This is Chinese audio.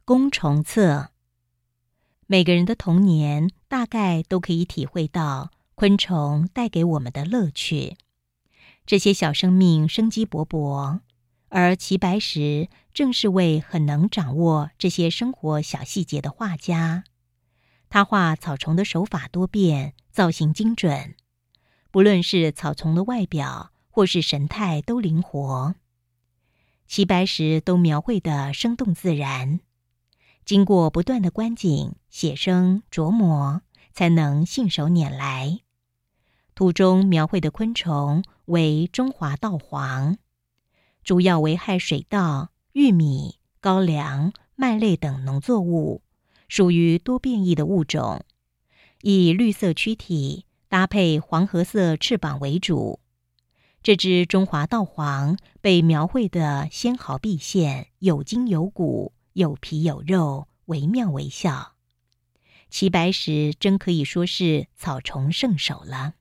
弓虫册。每个人的童年大概都可以体会到昆虫带给我们的乐趣。这些小生命生机勃勃，而齐白石正是位很能掌握这些生活小细节的画家。他画草虫的手法多变，造型精准，不论是草丛的外表或是神态都灵活。齐白石都描绘得生动自然，经过不断的观景、写生、琢磨，才能信手拈来。图中描绘的昆虫为中华稻黄，主要危害水稻、玉米、高粱、麦类等农作物，属于多变异的物种，以绿色躯体搭配黄褐色翅膀为主。这只中华稻黄被描绘得纤毫毕现，有筋有骨，有皮有肉，惟妙惟肖。齐白石真可以说是草虫圣手了。